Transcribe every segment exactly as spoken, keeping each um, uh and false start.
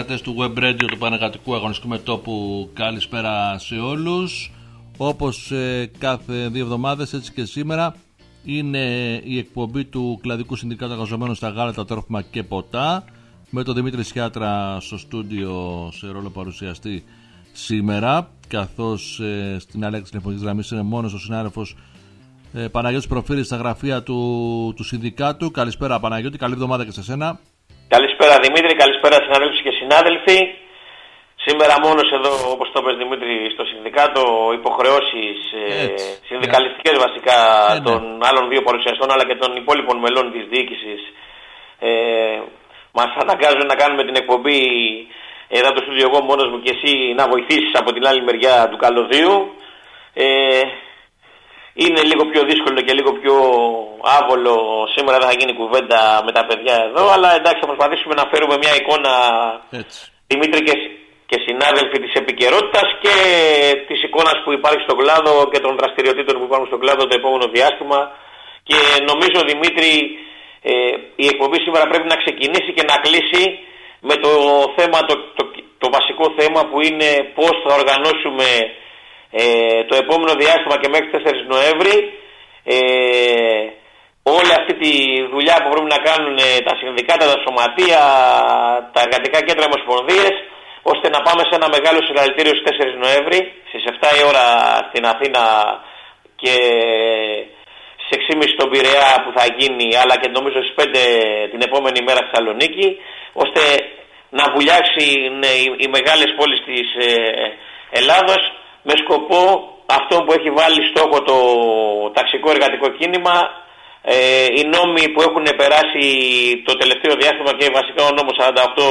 ακροατές του Web Radio του Πανεγατικού Αγωνιστικού Μετώπου, καλησπέρα σε όλους. Όπως ε, κάθε δύο εβδομάδες, έτσι και σήμερα, είναι η εκπομπή του Κλαδικού Συνδικάτου Εργαζομένων στα Γάλατα, Τρόφιμα και Ποτά, με τον Δημήτρη Σιάτρα στο στούντιο σε ρόλο παρουσιαστή σήμερα, καθώς ε, στην Αλέξη τηλεφωνικής γραμμής είναι μόνος ο συνάδελφος ε, Παναγιώτης Προφύρης στα γραφεία του, του Συνδικάτου. Καλησπέρα Παναγιώτη, καλή εβδομάδα και σε σένα. Καλησπέρα Δημήτρη, καλησπέρα συναδέλφους και συνάδελφοι. Σήμερα μόνος εδώ, όπως το είπες Δημήτρη, στο Συνδικάτο, υποχρεώσεις ε, συνδικαλιστικές yeah. βασικά yeah, των yeah. άλλων δύο παρουσιαστών αλλά και των υπόλοιπων μελών της διοίκησης ε, μας αναγκάζουν να κάνουμε την εκπομπή εδώ από το στούντιο εγώ μόνος μου και εσύ να βοηθήσεις από την άλλη μεριά του καλωδίου. Ε, είναι λίγο πιο δύσκολο και λίγο πιο άβολο. Σήμερα δεν θα γίνει κουβέντα με τα παιδιά εδώ, αλλά εντάξει, θα προσπαθήσουμε να φέρουμε μια εικόνα, έτσι. Δημήτρη και, και συνάδελφοι, της επικαιρότητας και της εικόνας που υπάρχει στον κλάδο και των δραστηριοτήτων που υπάρχουν στον κλάδο το επόμενο διάστημα. Και νομίζω, Δημήτρη, ε, η εκπομπή σήμερα πρέπει να ξεκινήσει και να κλείσει με το θέμα, το, το, το βασικό θέμα που είναι πώς θα οργανώσουμε Ε, το επόμενο διάστημα και μέχρι τέσσερις Νοέμβρη ε, όλη αυτή τη δουλειά που πρέπει να κάνουν τα συνδικάτα, τα σωματεία, τα εργατικά κέντρα, ομοσπονδίες, ώστε να πάμε σε ένα μεγάλο συλλαλητήριο στις τέσσερις Νοέμβρη στις επτά η ώρα στην Αθήνα και στις έξι και μισή στον Πειραιά που θα γίνει, αλλά και νομίζω στις πέντε την επόμενη μέρα στη Θεσσαλονίκη, ώστε να βουλιάξουν οι, οι μεγάλες πόλεις της ε, Ελλάδος με σκοπό αυτό που έχει βάλει στόχο το ταξικό εργατικό κίνημα, ε, οι νόμοι που έχουν περάσει το τελευταίο διάστημα και βασικά ο νόμος σαράντα οκτώ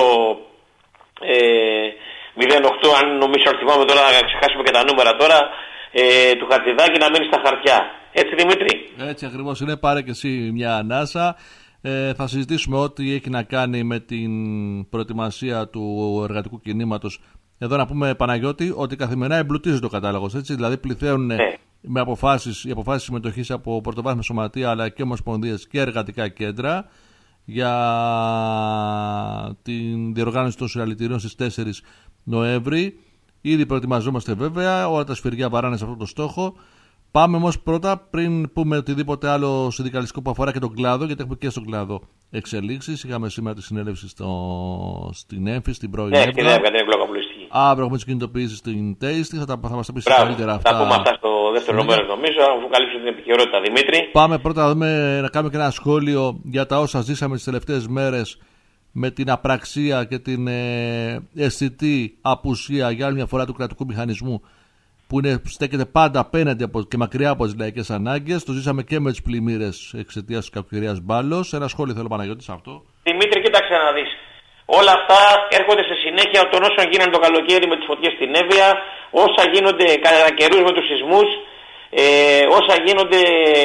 μηδέν οκτώ, αν νομίζω ότι θυμάμαι τώρα, να ξεχάσουμε και τα νούμερα τώρα, ε, του Χατζηδάκη, να μείνει στα χαρτιά. Έτσι Δημήτρη? Έτσι ακριβώς είναι, πάρε και εσύ μια ανάσα. Ε, θα συζητήσουμε ό,τι έχει να κάνει με την προετοιμασία του εργατικού κινήματος. Εδώ να πούμε, Παναγιώτη, ότι καθημερινά εμπλουτίζεται ο κατάλογος, έτσι, δηλαδή πληθαίνουν ναι. με αποφάσεις, οι αποφάσεις συμμετοχής από πρωτοβάθμια σωματεία αλλά και ομοσπονδίες και εργατικά κέντρα για την διοργάνωση των συλλαλητηρίων στις τέσσερις Νοέμβρη. Ήδη προετοιμαζόμαστε βέβαια, όλα τα σφυριά βαράνε σε αυτό το στόχο. Πάμε όμως πρώτα, πριν πούμε οτιδήποτε άλλο συνδικαλιστικό που αφορά και τον κλάδο, γιατί έχουμε και στον κλάδο εξελίξεις. Είχαμε σήμερα τη συνέλευση στο, στην ΕΜΦΗ, στην πρώην ναι, στην ΕΜΦΗ, την εμπλοκαπολιστική. Αύριο έχουμε τις κινητοποιήσεις στην Τέιστη, θα, θα μας τα πεις καλύτερα αυτά. Θα πούμε αυτά στο δεύτερο μέρος νομίζω, να μου καλύψω την επικαιρότητα, Δημήτρη. Πάμε πρώτα να, δούμε, να κάνουμε και ένα σχόλιο για τα όσα ζήσαμε τις τελευταίες μέρες με την απραξία και την ε, αισθητή απουσία για άλλη μια φορά του κρατικού μηχανισμού, που είναι, στέκεται πάντα απέναντι από, και μακριά από τις λαϊκές ανάγκες. Το ζήσαμε και με τις πλημμύρες εξαιτίας της κακοκαιρίας Μπάλος. Ένα σχόλιο θέλω, Παναγιώτη, σε αυτό. Δημήτρη, κοίταξε να δεις. Όλα αυτά έρχονται σε συνέχεια των όσων γίνανε το καλοκαίρι με τις φωτιές στην Εύβοια, όσα γίνονται κατά καιρούς με τους σεισμούς, ε, όσα γίνονται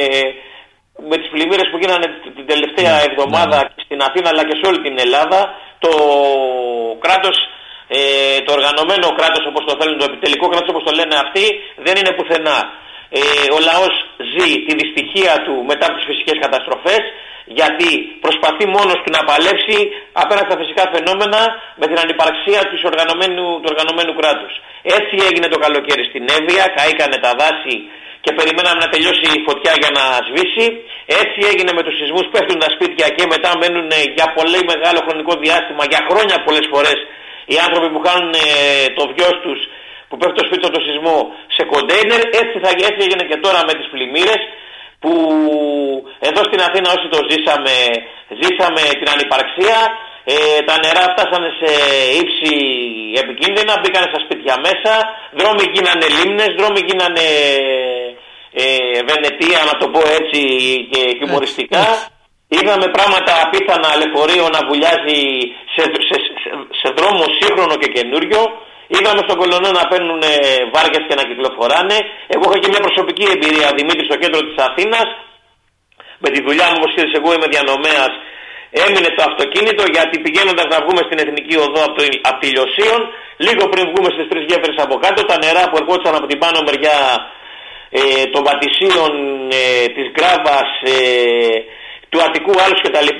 με τις πλημμύρες που γίνανε την τελευταία ναι, εβδομάδα ναι. στην Αθήνα αλλά και σε όλη την Ελλάδα. Το κράτος, Ε, το οργανωμένο κράτος, όπως το θέλουν, το επιτελικό κράτος όπως το λένε αυτοί, δεν είναι πουθενά. Ε, ο λαός ζει τη δυστυχία του μετά από τις φυσικές καταστροφές, γιατί προσπαθεί μόνος του να παλέψει απέναντι στα φυσικά φαινόμενα με την ανυπαρξία του οργανωμένου, του οργανωμένου κράτους. Έτσι έγινε το καλοκαίρι στην Εύβοια, καήκανε τα δάση και περιμέναμε να τελειώσει η φωτιά για να σβήσει. Έτσι έγινε με τους σεισμούς, πέφτουν τα σπίτια και μετά μένουν για πολύ μεγάλο χρονικό διάστημα, για χρόνια πολλές φορές, οι άνθρωποι που κάνουν ε, το βιός τους, που πέφτει το σπίτι από το σεισμό, σε κοντέινερ. Έτσι, θα, έτσι έγινε και τώρα με τις πλημμύρες, που εδώ στην Αθήνα όσοι το ζήσαμε, ζήσαμε την ανυπαρξία. Ε, τα νερά φτάσανε σε ύψη επικίνδυνα, μπήκανε στα σπίτια μέσα, δρόμοι γίνανε λίμνες, δρόμμοι γίνανε ε, Βενετία, να το πω έτσι και χιουμοριστικά. Είδαμε πράγματα απίθανα, λεωφορείο να βουλιάζει σε, σε, σε, σε δρόμο σύγχρονο και καινούριο. Είδαμε στον Κολονό να παίρνουν βάρκες και να κυκλοφοράνε. Εγώ έχω και μια προσωπική εμπειρία, Δημήτρη, στο κέντρο της Αθήνας. Με τη δουλειά μου, όπως ξέρεις, εγώ είμαι διανομέας. Έμεινε το αυτοκίνητο γιατί πηγαίνοντας να βγούμε στην Εθνική Οδό από, το, από τη Λιωσίων, λίγο πριν βγούμε στις τρεις γέφυρες από κάτω, τα νερά που ερχόντουσαν από την πάνω μεριά ε, των Πατησίων, ε, της Γκράβας, ε, του Αττικού Άλους κτλ.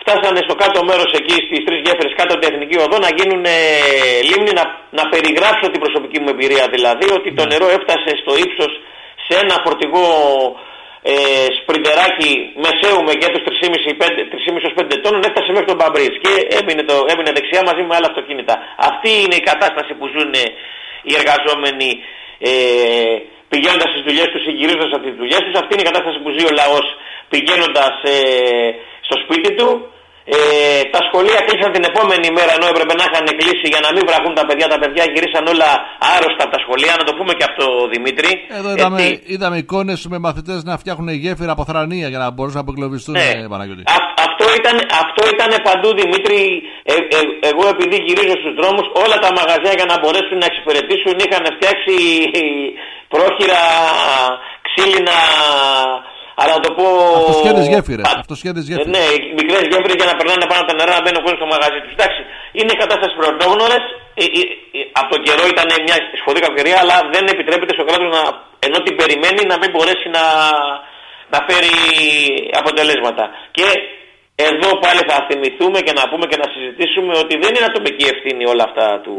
φτάσανε στο κάτω μέρος εκεί στις τρεις γέφυρες κάτω από την Εθνική Οδό να γίνουν ε, λίμνη, να, να περιγράψω την προσωπική μου εμπειρία δηλαδή, ότι το νερό έφτασε στο ύψος σε ένα φορτηγό ε, σπριντεράκι μεσαίου μεγέθους τρεις κόμμα πέντε ως πέντε τόνων, έφτασε μέχρι τον Μπαμπρίτς και έμεινε, το, έμεινε δεξιά μαζί με άλλα αυτοκίνητα. Αυτή είναι η κατάσταση που ζουν οι εργαζόμενοι ε, πηγαίνοντας στις δουλειές τους ή γυρίζοντας από τις δουλειές τους. Αυτή είναι η κατάσταση που ζει ο λαός πηγαίνοντας ε, στο σπίτι του. Ε, τα σχολεία κλείσαν την επόμενη μέρα ενώ έπρεπε να είχαν κλείσει για να μην βραχούν τα παιδιά. Τα παιδιά γυρίσαν όλα άρρωστα από τα σχολεία, να το πούμε και αυτό, Δημήτρη. Εδώ είδαμε, Έτσι, είδαμε εικόνες με μαθητές να φτιάχνουν γέφυρα από θρανία για να μπορούσαν να αποκλωβιστούν. Ναι. Ε, Παναγιώτη. Α, αυτό, ήταν, αυτό ήταν παντού, Δημήτρη. Ε, ε, εγώ επειδή γυρίζω στους δρόμους, όλα τα μαγαζιά για να μπορέσουν να εξυπηρετήσουν είχαν φτιάξει πρόχειρα, ξύλινα. Αλλά να το πω. Αυτοσχέδες γέφυρες. Αυτοσχέδες γέφυρες. Ναι, μικρές γέφυρες για να περνάνε πάνω από τα νερά, να μπαίνει ο κόσμος στο μαγαζί τους. Εντάξει, είναι κατάσταση πρωτόγνωρες. Ε, ε, ε, από τον καιρό ήταν μια σφοδή κακοκαιρία, αλλά δεν επιτρέπεται στο κράτος να, ενώ την περιμένει, να μην μπορέσει να, να φέρει αποτελέσματα. Και εδώ πάλι θα θυμηθούμε και να πούμε και να συζητήσουμε ότι δεν είναι ατομική ευθύνη όλα αυτά του.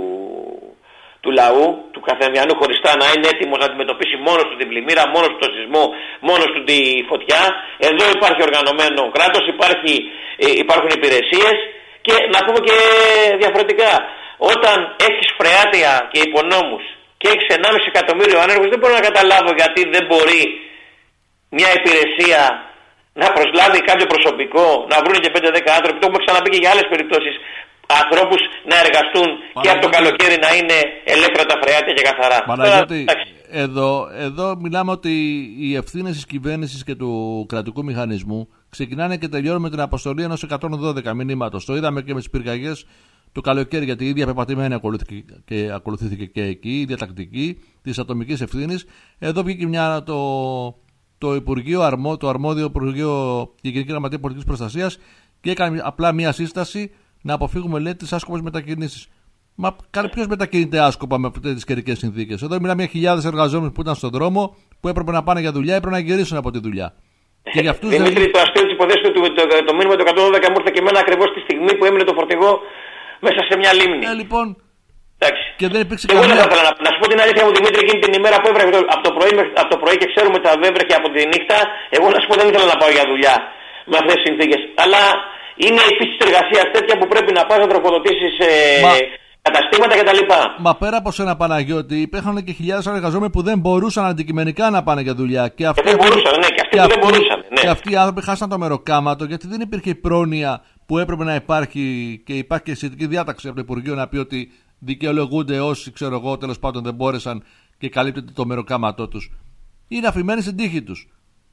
του λαού, του καθεμιανού χωριστά, να είναι έτοιμος να αντιμετωπίσει μόνος του την πλημμύρα, μόνος του τον σεισμό, μόνος του τη φωτιά. Εδώ υπάρχει οργανωμένο κράτος, υπάρχει, ε, υπάρχουν υπηρεσίες και να πούμε και διαφορετικά. Όταν έχεις φρεάτια και υπονόμους και έχεις ενάμιση εκατομμύριο ανέργους, δεν μπορώ να καταλάβω γιατί δεν μπορεί μια υπηρεσία να προσλάβει κάποιο προσωπικό, να βρουν και πέντε δέκα άνθρωποι. Το έχουμε ξαναπεί και για άλλες περιπτώσεις. Ανθρώπους να εργαστούν Παναγιώτη, και από το καλοκαίρι να είναι ελεύθερα τα φρεάτια και καθαρά. Παναγιώτη, εδώ, εδώ μιλάμε ότι οι ευθύνες της κυβέρνησης και του κρατικού μηχανισμού ξεκινάνε και τελειώνουν με την αποστολή ενός εκατόν δώδεκα μηνύματος. Το είδαμε και με τις πυρκαγιές το καλοκαίρι, γιατί η ίδια πεπατημένη ακολουθήθηκε και, ακολουθήθηκε και εκεί, η ίδια τακτική της ατομικής ευθύνης. Εδώ βγήκε μια, το, το, Υπουργείο, αρμό, το αρμόδιο Υπουργείο και η Γενική Γραμματεία Πολιτικής Προστασίας και έκανε απλά μια σύσταση να αποφύγουμε, λέει, τις άσκοπες μετακινήσεις. Μα ποιος μετακινείται άσκοπα με αυτές τις καιρικές συνθήκες? Εδώ μιλάμε για χιλιάδες εργαζόμενους που ήταν στον δρόμο, που έπρεπε να πάνε για δουλειά, έπρεπε να γυρίσουν από τη δουλειά. Και για αυτούς Δημήτρη, δεν... το αστείο της υποδέσης του, το, το, το μήνυμα του εκατόν δώδεκα μου ήρθε και εμένα ακριβώς τη στιγμή που έμεινε το φορτηγό μέσα σε μια λίμνη. Ε, λοιπόν. Εντάξει. Και δεν υπήρξε και καμία... εγώ δεν να, να σου πω την αλήθεια μου, Δημήτρη, εκείνη την ημέρα που έβρεχε από το πρωί, από το πρωί και ξέρουμε ότι θα έβρεχε από τη νύχτα, εγώ να σου πω δεν ήθελα να πάω για δουλειά με αυτές τις συνθήκες. Αλλά είναι η φύση της εργασίας τέτοια που πρέπει να πας να τροφοδοτήσεις ε, Μα... καταστήματα κτλ. Μα πέρα από σένα, Παναγιώτη, υπήρχαν και χιλιάδες εργαζόμενοι που δεν μπορούσαν αντικειμενικά να πάνε για δουλειά. Και αυτοί, και δεν μπορούσαν, ναι, και αυτοί και που δεν μπορούσαν. Ναι. Και αυτοί οι άνθρωποι χάσαν το μεροκάματο γιατί δεν υπήρχε η πρόνοια που έπρεπε να υπάρχει και υπάρχει και σχετική διάταξη από το Υπουργείο να πει ότι δικαιολογούνται όσοι, ξέρω εγώ, τέλος πάντων δεν μπόρεσαν και καλύπτεται το μεροκάματό τους. Είναι αφημένοι στην τύχη τους.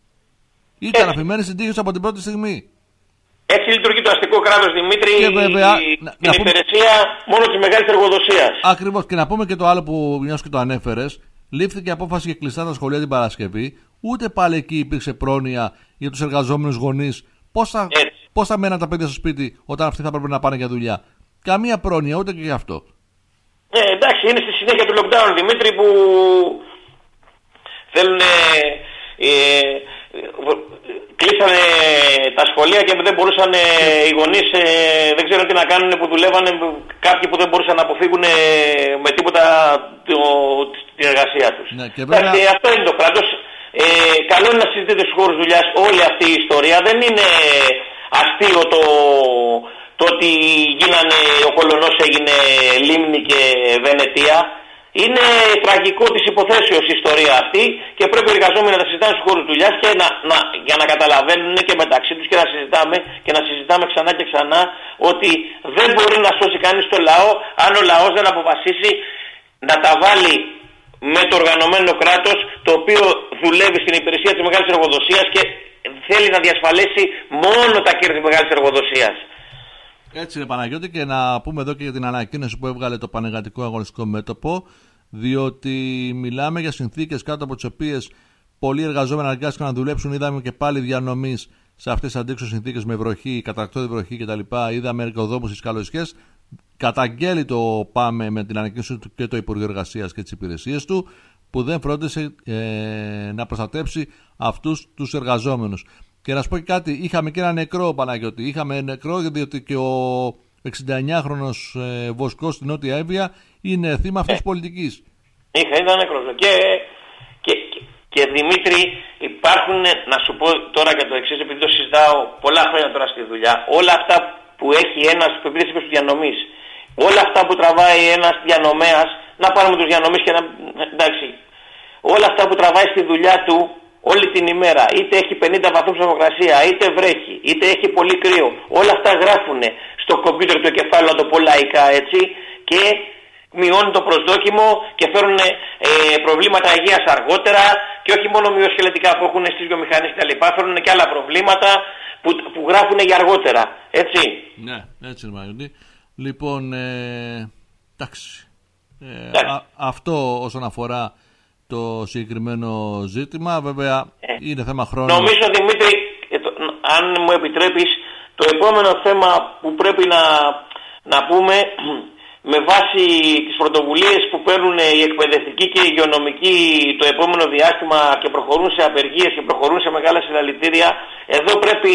Ήταν ε. αφημένοι στην τύχη τους από την πρώτη στιγμή. Έτσι λειτουργεί το αστικό κράτος, Δημήτρη, και βέβαια, η, να, την να υπηρεσία πούμε... μόνο της μεγάλης εργοδοσίας. Ακριβώς. Και να πούμε και το άλλο που μιας και το ανέφερες, λήφθηκε απόφαση για κλειστά τα σχολεία την Παρασκευή, ούτε πάλι εκεί υπήρξε πρόνοια για τους εργαζόμενους γονείς. Πώς θα, πώς θα μέναν τα παιδιά στο σπίτι όταν αυτοί θα πρέπει να πάνε για δουλειά? Καμία πρόνοια, ούτε και γι' αυτό. Ε, εντάξει, είναι στη συνέχεια του lockdown, Δημήτρη, που θέλουν... Ε, κλείσανε τα σχολεία και δεν μπορούσαν οι γονείς, δεν ξέρουν τι να κάνουν, που δουλεύανε κάποιοι που δεν μπορούσαν να αποφύγουν με τίποτα το, την εργασία τους. Ναι, και βέβαια... Εντάξει, αυτό είναι το κράτος. Ε, καλό είναι να συζητείτε στους χώρους δουλειάς όλη αυτή η ιστορία. Δεν είναι αστείο το, το ότι γίνανε, ο Κολωνός έγινε λίμνη και Βενετία. Είναι τραγικό της υποθέσεως η ιστορία αυτή και πρέπει οι εργαζόμενοι να τα συζητάνε στους χώρους δουλειάς και να, να, για να καταλαβαίνουν και μεταξύ τους και να συζητάμε και να συζητάμε ξανά και ξανά ότι δεν μπορεί να σώσει κανείς το λαό αν ο λαός δεν αποφασίσει να τα βάλει με το οργανωμένο κράτος, το οποίο δουλεύει στην υπηρεσία της μεγάλης εργοδοσίας και θέλει να διασφαλίσει μόνο τα κέρδη της μεγάλης εργοδοσίας. Έτσι είναι, Παναγιώτη, και να πούμε εδώ και για την ανακοίνωση που έβγαλε το Πανεργατικό Αγωνιστικό Μέτωπο, διότι μιλάμε για συνθήκες κάτω από τις οποίες πολλοί εργαζόμενοι αναγκάστηκαν να δουλέψουν. Είδαμε και πάλι διανομής σε αυτές τις αντίξωες συνθήκες με βροχή, καταρακτώδη βροχή κτλ. Είδαμε εργοδόμους στις καλοσχές. Καταγγέλει το ΠΑΜΕ με την ανακοίνωση του και το Υπουργείο Εργασίας και τις υπηρεσίες του, που δεν φρόντισε ε, να προστατέψει αυτούς τους εργαζόμενους. Και να σου πω και κάτι, είχαμε και ένα νεκρό, Παναγιώτη. Είχαμε νεκρό διότι και ο εξηνταεννιάχρονος ε, Βοσκός στην Νότια Εύβοια είναι θύμα αυτής της πολιτικής. Είχα, ήταν νεκρός. Και, και, και, και Δημήτρη, υπάρχουν, να σου πω τώρα και το εξής, επειδή το συζητάω πολλά χρόνια τώρα στη δουλειά, όλα αυτά που έχει ένας, που επειδή είπες του διανομής, όλα αυτά που τραβάει ένας διανομέας, να πάρουμε τους διανομής και να, εντάξει, όλα αυτά που τραβάει στη δουλειά του όλη την ημέρα, είτε έχει πενήντα βαθμούς θερμοκρασία, είτε βρέχει, είτε έχει πολύ κρύο, όλα αυτά γράφουν στο κομπιούτερ του εγκεφάλου, να το πω λαϊκά έτσι, και μειώνουν το προσδόκιμο και φέρουν ε, προβλήματα υγείας αργότερα, και όχι μόνο μυοσκελετικά που έχουν στις βιομηχανίες κτλ. Φέρουν και άλλα προβλήματα που, που γράφουν για αργότερα. Έτσι. Ναι, έτσι είναι, Μαγιώτη. Λοιπόν, ε, εντάξει. Ε, α, αυτό όσον αφορά το συγκεκριμένο ζήτημα, βέβαια ε, είναι θέμα χρόνου. Νομίζω, Δημήτρη, αν μου επιτρέπεις, το επόμενο θέμα που πρέπει να, να πούμε, με βάση τις πρωτοβουλίες που παίρνουν οι εκπαιδευτικοί και οι υγειονομικοί το επόμενο διάστημα και προχωρούν σε απεργίες και προχωρούν σε μεγάλα συλλαλητήρια, εδώ πρέπει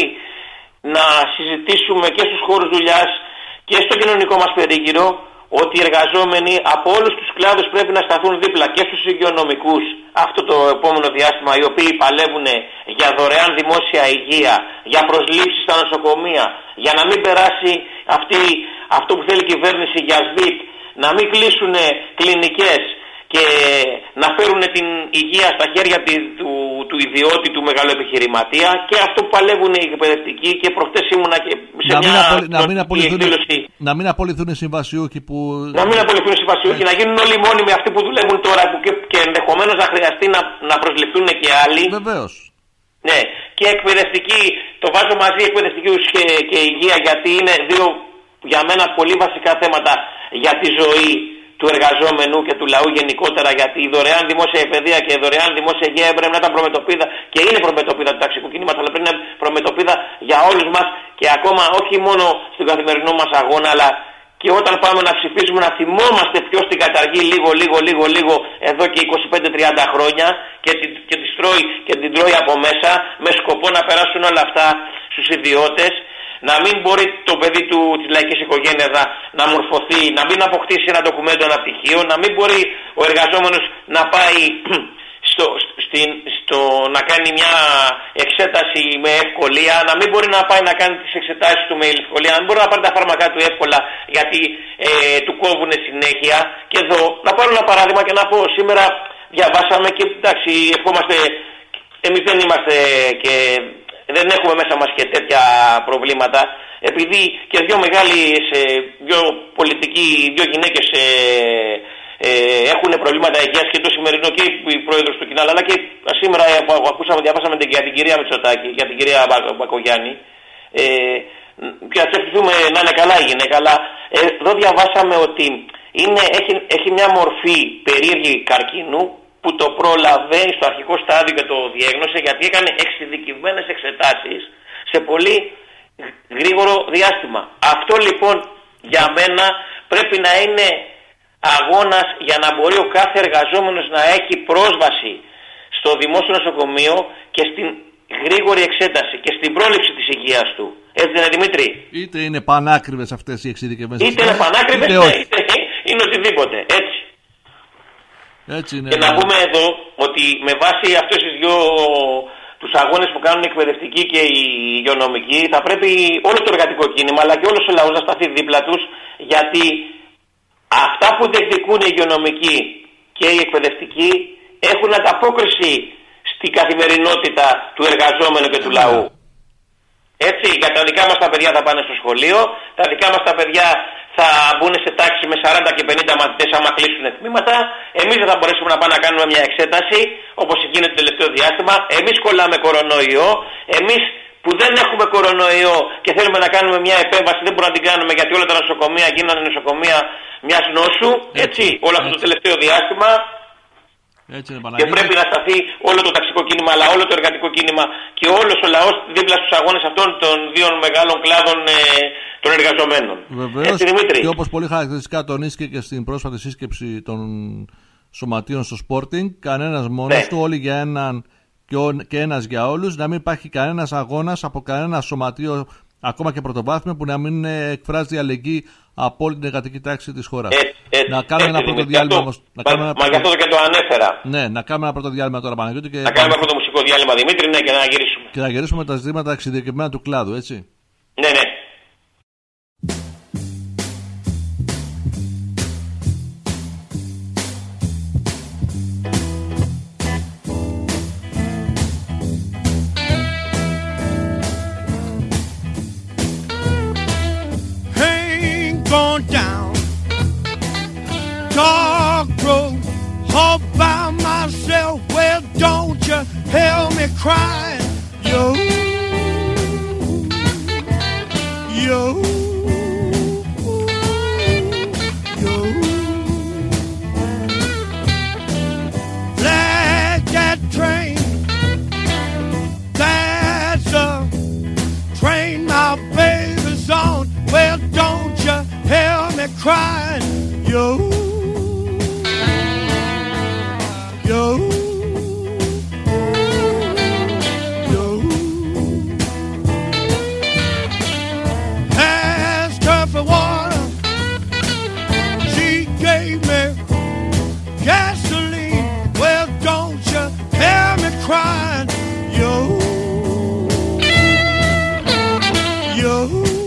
να συζητήσουμε και στους χώρους δουλειάς και στο κοινωνικό μας περίγυρο ότι οι εργαζόμενοι από όλους τους κλάδους πρέπει να σταθούν δίπλα και στους υγειονομικούς αυτό το επόμενο διάστημα, οι οποίοι παλεύουν για δωρεάν δημόσια υγεία, για προσλήψεις στα νοσοκομεία, για να μην περάσει αυτή, αυτό που θέλει η κυβέρνηση για ΣΔΙΤ, να μην κλείσουν κλινικές και να φέρουν την υγεία στα χέρια του, του ιδιώτη, του μεγαλοεπιχειρηματία, και αυτό που παλεύουν οι εκπαιδευτικοί. Και προχτές ήμουνα και σε να μια μην, απολυ, να μην απολυθούν, εκδήλωση. Να μην απολυθούν οι συμβασιούχοι που... Να μην απολυθούν οι συμβασιούχοι, να γίνουν όλοι μόνιμοι αυτοί που δουλεύουν τώρα, που και, και ενδεχομένως να χρειαστεί να, να προσληφθούν και άλλοι. Βεβαίως. Ναι, και εκπαιδευτικοί, το βάζω μαζί εκπαιδευτικούς και, και υγεία, γιατί είναι δύο για μένα πολύ βασικά θέματα για τη ζωή του εργαζόμενου και του λαού γενικότερα, γιατί η δωρεάν δημόσια παιδεία και η δωρεάν δημόσια υγεία έπρεπε να ήταν προμετωπίδα, και είναι προμετωπίδα του ταξικού κινήματος, αλλά πρέπει να είναι προμετωπίδα για όλους μας, και ακόμα όχι μόνο στον καθημερινό μας αγώνα, αλλά και όταν πάμε να ψηφίσουμε να θυμόμαστε ποιος την καταργεί λίγο, λίγο, λίγο, λίγο εδώ και είκοσι πέντε τριάντα χρόνια και την, και, τη τρώει, και την τρώει από μέσα με σκοπό να περάσουν όλα αυτά στους ιδιώτες. Να μην μπορεί το παιδί του της λαϊκής οικογένειας να, να μορφωθεί, να μην αποκτήσει ένα ντοκουμέντο, ένα πτυχίο, να μην μπορεί ο εργαζόμενος να πάει στο, στην, στο, να κάνει μια εξέταση με ευκολία, να μην μπορεί να πάει να κάνει τις εξετάσεις του με ευκολία, να μην μπορεί να πάρει τα φάρμακά του εύκολα γιατί ε, του κόβουν συνέχεια. Και εδώ να πάρω ένα παράδειγμα και να πω, σήμερα διαβάσαμε και εντάξει, ευχόμαστε, εμείς δεν είμαστε και... δεν έχουμε μέσα μας και τέτοια προβλήματα, επειδή και δύο μεγάλοι, δύο πολιτικοί, δύο γυναίκες ε, ε, έχουν προβλήματα υγείας, και το σημερινό και η πρόεδρος του Κινάλ, αλλά και σήμερα που ακούσαμε, διαβάσαμε για την κυρία Μητσοτάκη, για την κυρία Μπακογιάννη, ε, και να ευχηθούμε να είναι καλά η γυναίκα, αλλά ε, εδώ διαβάσαμε ότι είναι, έχει, έχει μια μορφή περίεργη καρκίνου, που το πρόλαβε στο αρχικό στάδιο και το διέγνωσε, γιατί έκανε εξειδικευμένες εξετάσεις σε πολύ γρήγορο διάστημα. Αυτό λοιπόν για μένα πρέπει να είναι αγώνας για να μπορεί ο κάθε εργαζόμενος να έχει πρόσβαση στο δημόσιο νοσοκομείο και στην γρήγορη εξέταση και στην πρόληψη της υγείας του. Έτσι δεν είναι, Δημήτρη? Είτε είναι πανάκριβες αυτές οι εξειδικευμένες είτε είναι πανάκριβες, είτε, ναι, είτε είναι οτιδήποτε. Έτσι. Έτσι είναι. Και να πούμε εδώ ότι με βάση αυτές τις δυο τους αγώνες που κάνουν οι εκπαιδευτικοί και οι υγειονομικοί, θα πρέπει όλο το εργατικό κίνημα αλλά και όλος ο λαός να σταθεί δίπλα τους, γιατί αυτά που διεκδικούν οι υγειονομικοί και οι εκπαιδευτικοί έχουν ανταπόκριση στην καθημερινότητα του εργαζόμενου και του λαού. Έτσι, για τα δικά μας τα παιδιά θα πάνε στο σχολείο, τα δικά μας τα παιδιά θα μπουν σε τάξη με σαράντα και πενήντα μαθητές άμα κλείσουν τμήματα. Εμείς δεν θα μπορέσουμε να πάμε να κάνουμε μια εξέταση όπως γίνεται το τελευταίο διάστημα. Εμείς κολλάμε κορονοϊό. Εμείς που δεν έχουμε κορονοϊό και θέλουμε να κάνουμε μια επέμβαση, δεν μπορούμε να την κάνουμε, γιατί όλα τα νοσοκομεία γίνανε νοσοκομεία μιας νόσου. Έτσι, έτσι όλο αυτό το τελευταίο διάστημα. Έτσι είναι, και πρέπει να σταθεί όλο το ταξικό κίνημα, αλλά όλο το εργατικό κίνημα και όλος ο λαός δίπλα στους αγώνες αυτών των δύο μεγάλων κλάδων ε, των εργαζομένων. Βεβαίως, και όπως πολύ χαρακτηριστικά τονίστηκε και στην πρόσφατη σύσκεψη των σωματείων στο Sporting, κανένας μόνος ναι. του, όλοι για έναν και, ο, και ένας για όλους, να μην υπάρχει κανένας αγώνας από κανένα σωματείο, ακόμα και πρωτοβάθμιο, που να μην εκφράζει αλληλεγγύη από όλη την εργατική τάξη της χώρας. Ε, ε, να κάνουμε ένα πρώτο διάλειμμα όμως. Μα, μα πρώτο... γι' αυτό και το ανέφερα. Ναι, να κάνουμε ένα πρώτο διάλειμμα τώρα, Παναγιώτη. Και... Να κάνουμε ένα πρώτο μουσικό διάλειμμα, Δημήτρη, ναι, και να γυρίσουμε. Και να γυρίσουμε τα ζητήματα εξειδικευμένα του κλάδου, έτσι. Ναι, ναι. Down dark road all by myself. Well, don't you hear me crying? Yo, yo, yo. Flag that train. That's a train my baby's on. Well, don't you hear me crying, yo, yo, yo. Asked her for water, she gave me gasoline. Well, don't you hear me crying, yo, yo.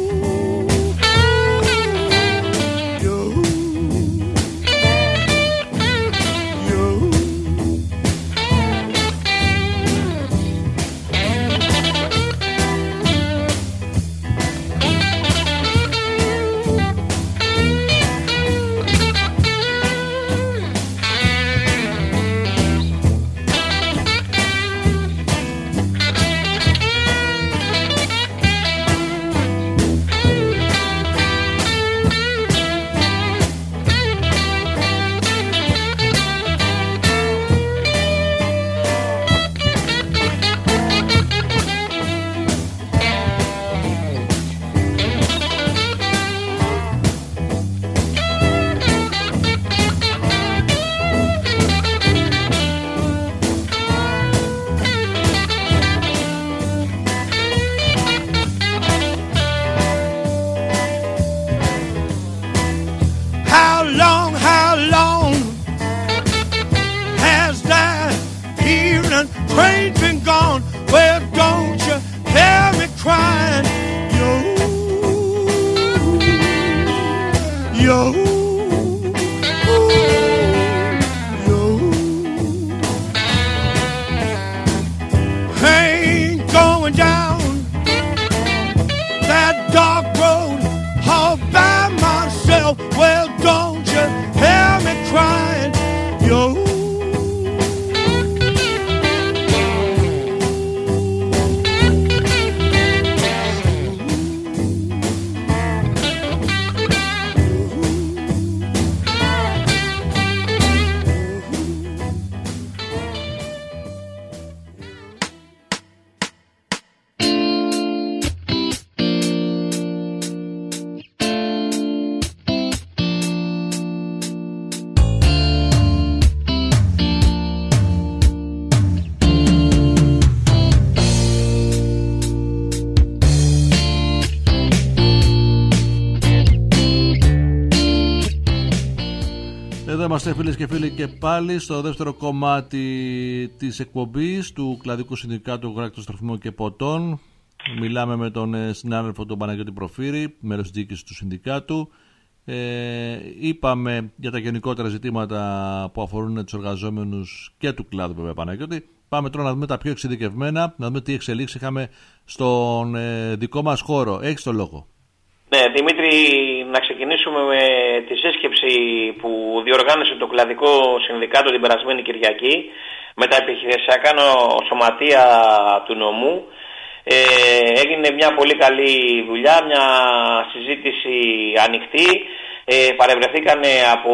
Είμαστε φίλες και φίλοι και πάλι στο δεύτερο κομμάτι της εκπομπής του Κλαδικού Συνδικάτου Γράκτος Τροφιμών και Ποτών. Μιλάμε με τον συνάδελφο τον Παναγιώτη Προφύρη, μέρος της διοίκησης του Συνδικάτου. Ε, είπαμε για τα γενικότερα ζητήματα που αφορούν τους εργαζόμενους και του κλάδου, βέβαια, Παναγιώτη. Πάμε τώρα να δούμε τα πιο εξειδικευμένα, να δούμε τι εξελίξεις είχαμε στον ε, δικό μας χώρο. Έχεις το λόγο. Ναι, Δημήτρη, να ξεκινήσουμε με τη σύσκεψη που διοργάνωσε το Κλαδικό Συνδικάτο την περασμένη Κυριακή με τα επιχειρησιακά σωματεία του νομού. Ε, έγινε μια πολύ καλή δουλειά, μια συζήτηση ανοιχτή. Ε, παρευρεθήκαν από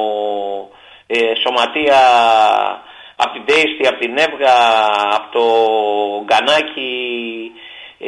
ε, σωματεία από την Τέιστη, από την Εύγα, από το Γκανάκι, ε,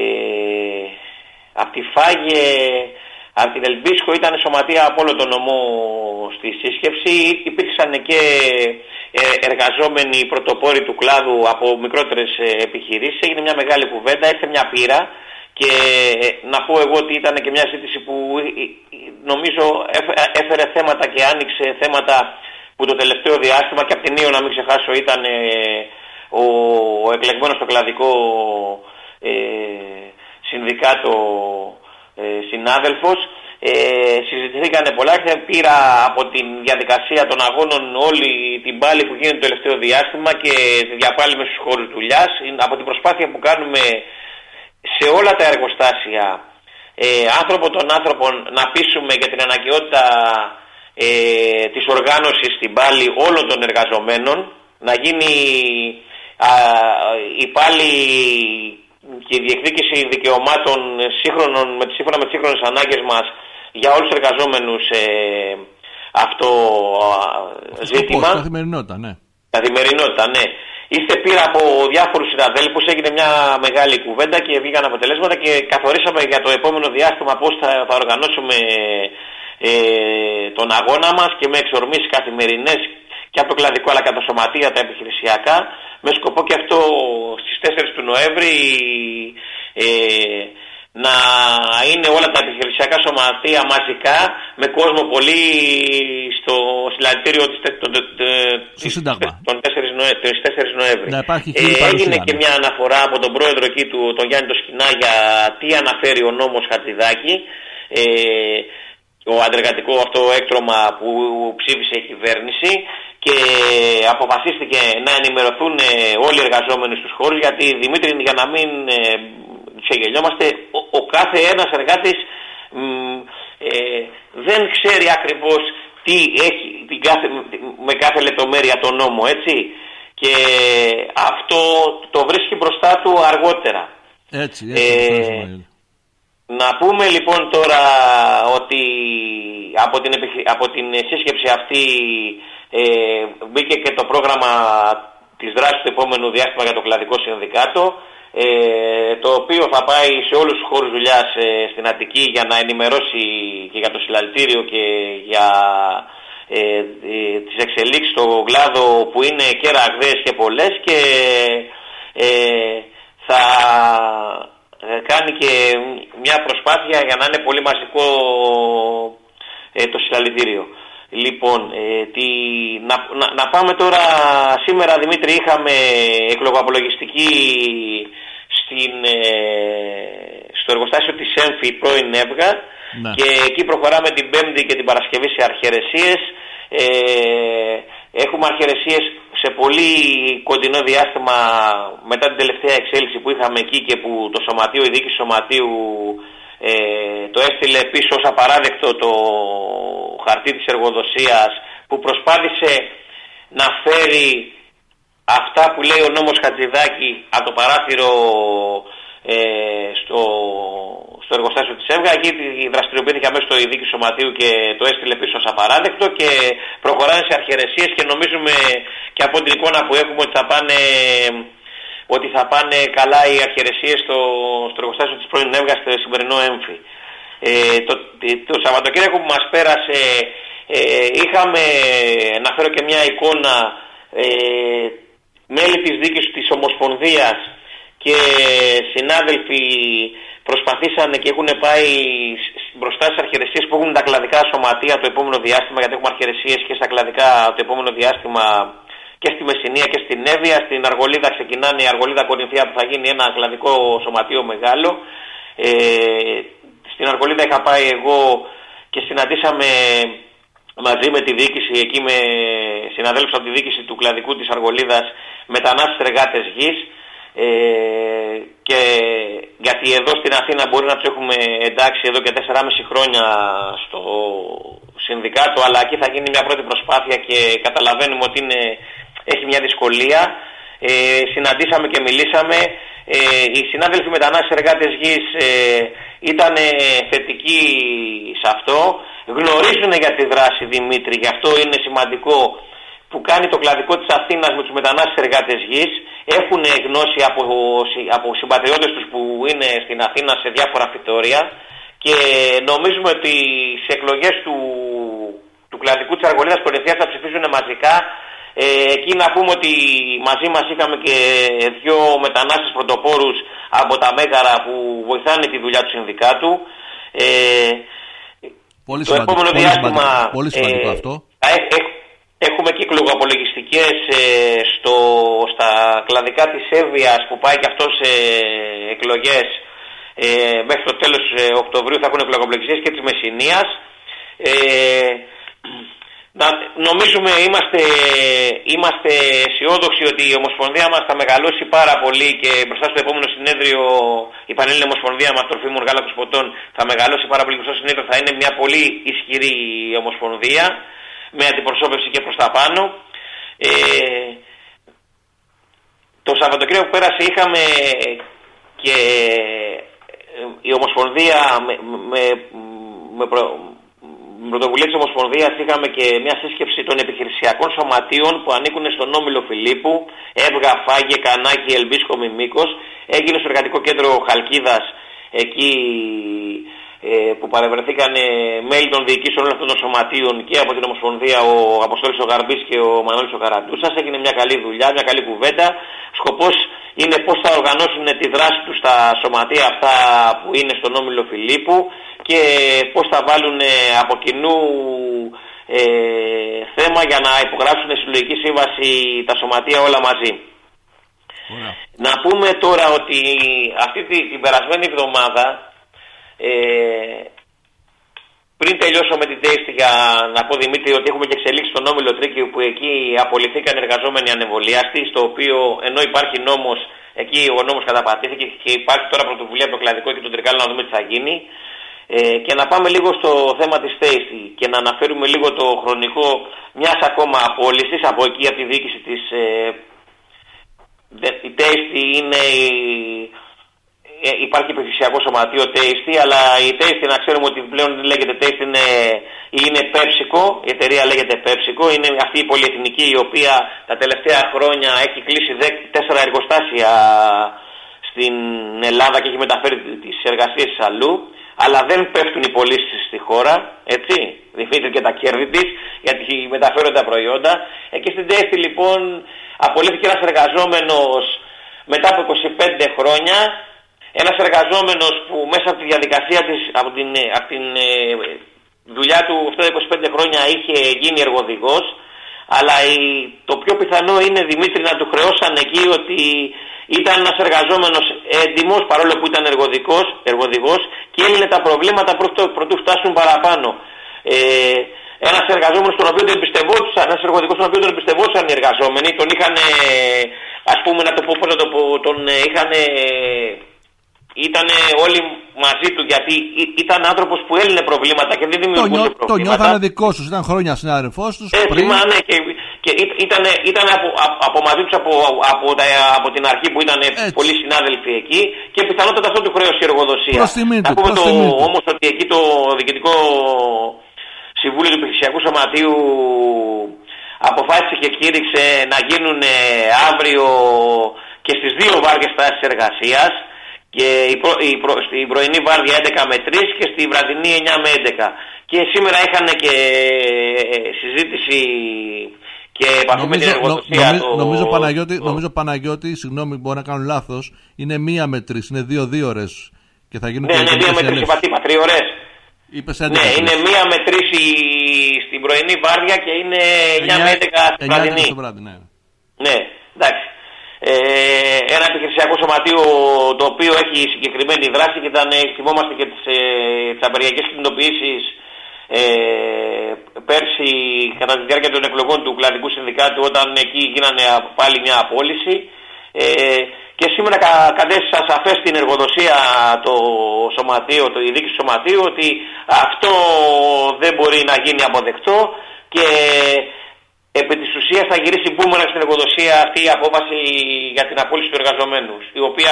από τη Φάγε, από την Ελμπίσκο. Ήταν σωματεία από όλο τον νομό στη σύσκεψη. Υπήρξαν και εργαζόμενοι πρωτοπόροι του κλάδου από μικρότερες επιχειρήσεις. Έγινε μια μεγάλη κουβέντα, ήρθε μια πείρα και να πω εγώ ότι ήταν και μια ζήτηση που νομίζω έφερε θέματα και άνοιξε θέματα που το τελευταίο διάστημα, και από την Ίο να μην ξεχάσω ήταν ο, ο εκλεγμένος στο κλαδικό ε, συνδικάτο ε, συνάδελφος. Ε, συζητηθήκανε πολλά και πήρα από τη διαδικασία των αγώνων όλη την πάλη που γίνεται το τελευταίο διάστημα και τη διαπάλη μες στους χώρους δουλειάς, από την προσπάθεια που κάνουμε σε όλα τα εργοστάσια ε, άνθρωπο των άνθρωπων να πείσουμε για την αναγκαιότητα ε, της οργάνωσης στην πάλη όλων των εργαζομένων, να γίνει α, η πάλη και η διεκδίκηση δικαιωμάτων σύγχρονων, με, σύμφωνα με τις σύγχρονες ανάγκες μας για όλους τους εργαζόμενους ε, αυτό ε, ζήτημα. Καθημερινότητα, ναι. Καθημερινότητα, ναι. Ήρθε πήρα από διάφορους συναδέλφους, έγινε μια μεγάλη κουβέντα και βγήκαν αποτελέσματα και καθορίσαμε για το επόμενο διάστημα πώς θα, θα οργανώσουμε ε, τον αγώνα μας και με εξορμήσεις καθημερινές και από το κλαδικό αλλά και από τα σωματεία τα επιχειρησιακά, με σκοπό και αυτό στις τέσσερις του Νοέμβρη ε, να είναι όλα τα επιχειρησιακά σωματεία μαζικά με κόσμο πολύ στο συλλαλητήριο των τέσσερις Νοέμβρη. Ε, έγινε και μια αναφορά από τον πρόεδρο εκεί του, τον Γιάννη το Σκινά, για τι αναφέρει ο νόμος Χατζηδάκη, ε, ο αντεργατικό αυτό έκτρωμα που ψήφισε η κυβέρνηση, και αποφασίστηκε να ενημερωθούν όλοι οι εργαζόμενοι στους χώρους, γιατί Δημήτρη, για να μην ε, ξεγελιόμαστε, ο, ο κάθε ένας εργάτης μ, ε, δεν ξέρει ακριβώς τι έχει την κάθε, με κάθε λεπτομέρεια τον νόμο, έτσι, και αυτό το βρίσκει μπροστά του αργότερα. Έτσι, έτσι. Ε, να πούμε λοιπόν τώρα ότι από την, από την σύσκεψη αυτή ε, μπήκε και το πρόγραμμα της δράσης του επόμενου διάστημα για το κλαδικό συνδικάτο, ε, το οποίο θα πάει σε όλους τους χώρους δουλειάς ε, στην Αττική για να ενημερώσει και για το συλλαλητήριο και για ε, ε, τις εξελίξεις στον κλάδο που είναι και ραγδαίες και πολλές, και ε, θα κάνει και μια προσπάθεια για να είναι πολύ μαζικό ε, το συλλαλητήριο. Λοιπόν, ε, τι, να, να, να πάμε τώρα. Σήμερα, Δημήτρη, είχαμε εκλογοαπολογιστική στην, ε, στο εργοστάσιο της ΕΜΦΗ πρώην ΕΒΓΑ, ναι. Και εκεί προχωράμε την Πέμπτη και την Παρασκευή σε αρχαιρεσίες. Ε, έχουμε αρχαιρεσίες σε πολύ κοντινό διάστημα μετά την τελευταία εξέλιξη που είχαμε εκεί και που το σωματείο, η διοίκηση σωματείου ε, το έστειλε πίσω ως απαράδεκτο το χαρτί της εργοδοσίας, που προσπάθησε να φέρει αυτά που λέει ο νόμος Χατζηδάκη από το παράθυρο ε, στο, στο εργοστάσιο της ΕΒΓΑ. Εκεί δραστηριοποιήθηκε αμέσως το διοίκηση σωματείου και το έστειλε πίσω ως απαράδεκτο, και προχωράνε σε αρχαιρεσίες και νομίζουμε και από την εικόνα που έχουμε ότι θα πάνε, ότι θα πάνε καλά οι αρχαιρεσίες στο, στο εργοστάσιο της πρώην ΕΒΓΑ στο σημερινό έμφυ. Ε, το, το Σαββατοκύριακο που μας πέρασε ε, είχαμε, να φέρω και μια εικόνα, ε, μέλη της διοίκησης της Ομοσπονδίας και συνάδελφοι προσπαθήσανε και έχουν πάει μπροστά στις αρχαιρεσίες που έχουν τα κλαδικά σωματεία το επόμενο διάστημα, γιατί έχουμε αρχαιρεσίες και στα κλαδικά το επόμενο διάστημα και στη Μεσσηνία και στην Εύβοια. Στην Αργολίδα ξεκινάνε η Αργολίδα Κορινθία, που θα γίνει ένα κλαδικό σωματείο μεγάλο. Ε, στην Αργολίδα είχα πάει εγώ και συναντήσαμε μαζί με τη διοίκηση εκεί, με συναδέλφους από τη διοίκηση του κλαδικού της Αργολίδας, μετανάστες εργάτες γης. Ε, και γιατί εδώ στην Αθήνα μπορεί να τους έχουμε εντάξει εδώ και τέσσερα και μισό χρόνια στο συνδικάτο, αλλά εκεί θα γίνει μια πρώτη προσπάθεια και καταλαβαίνουμε ότι είναι, έχει μια δυσκολία. Ε, συναντήσαμε και μιλήσαμε. Ε, οι συνάδελφοι μετανάστες εργάτες γης ε, ήταν θετικοί σε αυτό, γνωρίζουν για τη δράση, Δημήτρη, γι' αυτό είναι σημαντικό που κάνει το κλαδικό της Αθήνας με τους μετανάστες εργάτες γης. Έχουν γνώση από, από συμπατριώτες τους που είναι στην Αθήνα σε διάφορα φυτόρια, και νομίζουμε ότι σε εκλογές του, του κλαδικού της Αργολίδας Κορινθίας θα ψηφίζουν μαζικά Ε, εκεί να πούμε ότι μαζί μας είχαμε και δύο μετανάστες πρωτοπόρους από τα Μέγαρα που βοηθάνε τη δουλειά του συνδικάτου. Ε, πολύ το σημαντικό, επόμενο πολύ διάστημα σημαντικό, πολύ σημαντικό ε, αυτό. Ε, ε, έχουμε και εκλογοαπολογιστικές ε, στο, στα κλαδικά της Εύβοιας που πάει και αυτό σε εκλογές. Ε, μέχρι το τέλος ε, Οκτωβρίου θα έχουν εκλογοαπολογιστικές και της Μεσσηνίας. Ε, να, νομίζουμε, είμαστε, είμαστε αισιόδοξοι ότι η Ομοσπονδία μας θα μεγαλώσει πάρα πολύ και μπροστά στο επόμενο συνέδριο η Πανελλήνια Ομοσπονδία μας τροφίμων γάλακτος ποτών θα μεγαλώσει πάρα πολύ. Στο συνέδριο θα είναι μια πολύ ισχυρή ομοσπονδία με αντιπροσώπευση και προς τα πάνω. Ε, το Σαββατοκύριακο που πέρασε είχαμε και η Ομοσπονδία με, με, με προ, πρωτοβουλία της Ομοσπονδίας είχαμε και μια σύσκεψη των επιχειρησιακών σωματείων που ανήκουν στον Όμιλο Φιλίππου, Εύγα, Φάγε, Κανάκη, Ελμπίσκο, Μιμίκος. Έγινε στο εργατικό κέντρο Χαλκίδας εκεί ε, που παρευρεθήκαν μέλη των διοικήσεων όλων αυτών των σωματείων και από την Ομοσπονδία ο Αποστόλης ο Γαρμπής και ο Μανώλης ο Καραντούσας. Έγινε μια καλή δουλειά, μια καλή κουβέντα. Σκοπός είναι πώς θα οργανώσουν τη δράση τους στα σωματεία αυτά που είναι στον Όμιλο Φιλίππου και πώς θα βάλουν από κοινού ε, θέμα για να υπογράψουν συλλογική σύμβαση τα σωματεία όλα μαζί. Yeah. Να πούμε τώρα ότι αυτή την, την περασμένη εβδομάδα ε, πριν τελειώσω με την τέστη για να πω Δημήτρη ότι έχουμε και εξελίξει τον Όμιλο Τρίκιου που εκεί απολυθήκαν εργαζόμενοι ανεμβολιάστοι, στο οποίο ενώ υπάρχει νόμος, εκεί ο νόμος καταπατήθηκε και υπάρχει τώρα πρωτοβουλία από το κλαδικό και τον Τρικάλο να δούμε τι θα γίνει. Ε, και να πάμε λίγο στο θέμα της τέστη και να αναφέρουμε λίγο το χρονικό μιας ακόμα απόλυσης από εκεί από τη διοίκηση της ε, η τέστη είναι η, ε, υπάρχει επιχειρησιακό σωματείο τέστη, αλλά η τέστη να ξέρουμε ότι πλέον λέγεται τέστη είναι, είναι Πέψικο, η εταιρεία λέγεται Πέψικο, είναι αυτή η πολυεθνική η οποία τα τελευταία χρόνια έχει κλείσει τέσσερα εργοστάσια στην Ελλάδα και έχει μεταφέρει τις εργασίες αλλού. Αλλά δεν πέφτουν οι πωλήσεις στη χώρα, έτσι, διφύγεται και τα κέρδη της, γιατί μεταφέρονται τα προϊόντα. Εκεί στην τέστη λοιπόν απολύθηκε ένας εργαζόμενος μετά από είκοσι πέντε χρόνια, ένας εργαζόμενος που μέσα από τη διαδικασία της, από την, από την ε, δουλειά του αυτά τα είκοσι πέντε χρόνια είχε γίνει εργοδηγός, αλλά η, το πιο πιθανό είναι, Δημήτρη, να του χρεώσαν εκεί ότι ήταν ένας εργαζόμενος έντιμος παρόλο που ήταν εργοδικός, εργοδηγός και έλυνε τα προβλήματα πρωτού φτάσουν παραπάνω. Ε, ένας εργαζόμενος τον οποίο τον εμπιστευόντουσαν, ένας εργοδικός τον οποίο τον εμπιστευόντουσαν οι εργαζόμενοι, τον είχαν, ας πούμε να το πω, να το πω τον είχαν, ήταν όλοι μαζί του γιατί ήταν άνθρωπος που έλυνε προβλήματα και δεν δημιουργούσε προβλήματα. Το νιώθανε δικό τους, ήταν χρόνια συνάδελφός τους. Ε, πριν... θυμάνε και, και ήταν, ήταν από, από μαζί τους από, από, από την αρχή που ήταν έτσι. Πολλοί συνάδελφοι εκεί και πιθανότατα αυτό του χρέωσε η εργοδοσία. Προς τιμή του, να πούμε προς το, τιμή του. όμως ότι εκεί το Διοικητικό Συμβούλιο του Επιχειρησιακού Σωματείου αποφάσισε και κήρυξε να γίνουν αύριο και στις δύο βάρδιες τάσεις εργασίας. Και η προ, η προ, στην πρωινή βάρδια έντεκα με τρεις και στη βραδινή εννιά με έντεκα. Και σήμερα είχαν και συζήτηση και επαφή με την εργοδοσία. Νομίζω, το... νομίζω, Παναγιώτη, νομίζω Παναγιώτη, συγγνώμη, μπορεί να κάνω λάθος, είναι μία με τρεις, είναι δύο-δύο ώρες. Και θα γίνουν ναι, είναι μία με τρεις, είπα τι, είπα τρεις ώρες. Είπες έντεκα. Ναι, είναι μία με τρεις στην πρωινή βάρδια και είναι εννιά με έντεκα στην βραδινή. Στο βράδυ, ναι. Ναι, εντάξει. Ε, ένα επιχειρησιακό σωματείο το οποίο έχει συγκεκριμένη δράση και ήταν, θυμόμαστε και τις, ε, τις απεργιακές κινητοποιήσεις ε, πέρσι κατά τη διάρκεια των εκλογών του κλαδικού συνδικάτου όταν εκεί γίνανε πάλι μια απόλυση ε, και σήμερα κα, κατέστησα σαφές στην εργοδοσία το σωματείο, το η διοίκηση του σωματείου ότι αυτό δεν μπορεί να γίνει αποδεκτό και επί της ουσίας θα γυρίσει μπούμεραγκ στην εργοδοσία αυτή η απόφαση για την απόλυση του εργαζομένου, η οποία,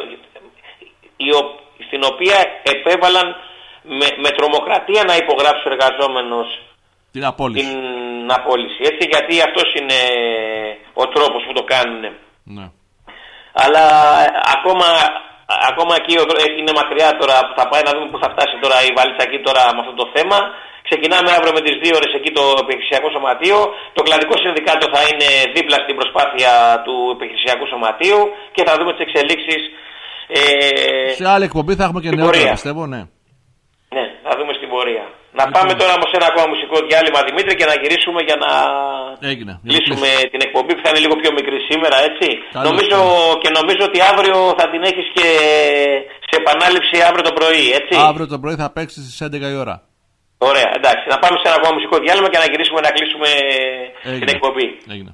η, στην οποία επέβαλαν με, με τρομοκρατία να υπογράψει ο εργαζόμενος την απόλυση. Την απόλυση. Έτσι, γιατί αυτός είναι ο τρόπος που το κάνουν. Ναι. Αλλά ακόμα, ακόμα εκεί είναι μακριά τώρα, θα πάει να δούμε πού θα φτάσει τώρα η βαλίτσα εκεί τώρα με αυτό το θέμα. Ξεκινάμε αύριο με τις δύο ώρες εκεί το επιχειρησιακό σωματείο. Το κλαδικό συνδικάτο θα είναι δίπλα στην προσπάθεια του επιχειρησιακού σωματείου και θα δούμε τις εξελίξεις. Ε, σε άλλη εκπομπή θα έχουμε και νεότερα, πιστεύω, ναι. Ναι, θα δούμε στην πορεία. Να λοιπόν. Πάμε τώρα όμως ένα ακόμα μουσικό διάλειμμα, Δημήτρη, και να γυρίσουμε για να Έγινε, κλείσουμε την εκπομπή που θα είναι λίγο πιο μικρή σήμερα, έτσι. Καλώς, νομίζω ναι. Και νομίζω ότι αύριο θα την έχεις και σε επανάληψη αύριο το πρωί, έτσι. Αύριο το πρωί θα παίξει στις έντεκα η ώρα. Ωραία, εντάξει. Να πάμε σε ένα ακόμα μουσικό διάλειμμα και να γυρίσουμε να κλείσουμε Έγινε. την εκπομπή. Έγινε.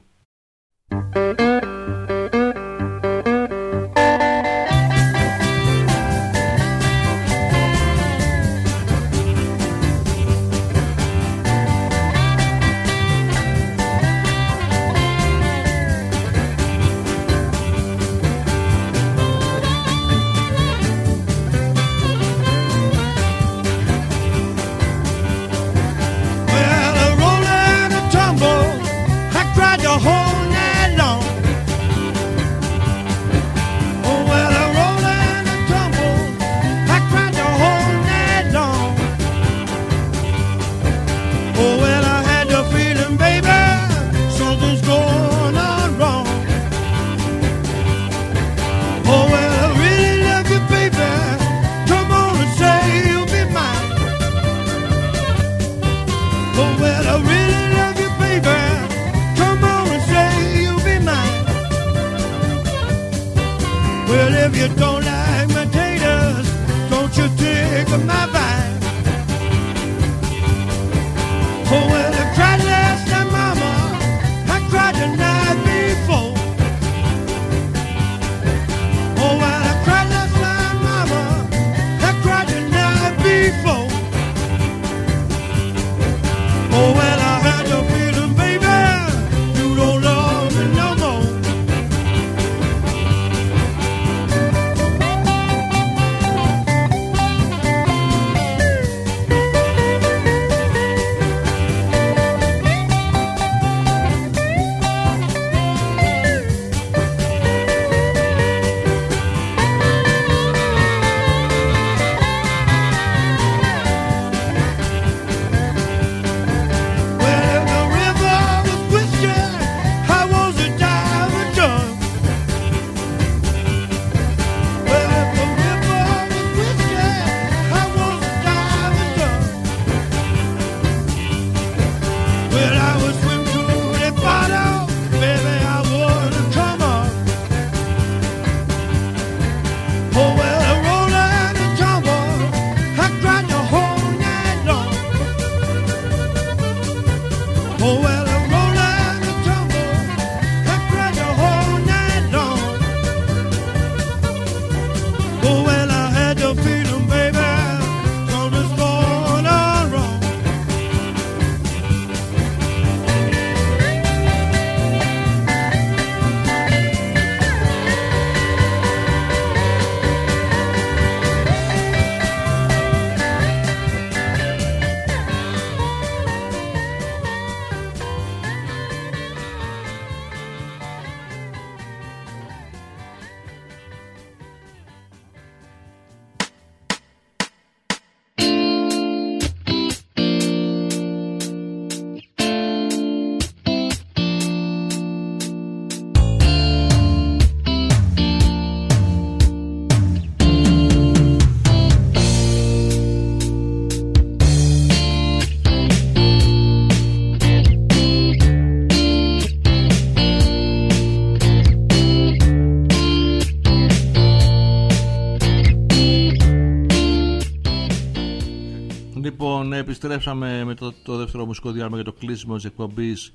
Επιστρέψαμε με το, το δεύτερο μουσικό διάλειμμα για το κλείσιμο της εκπομπής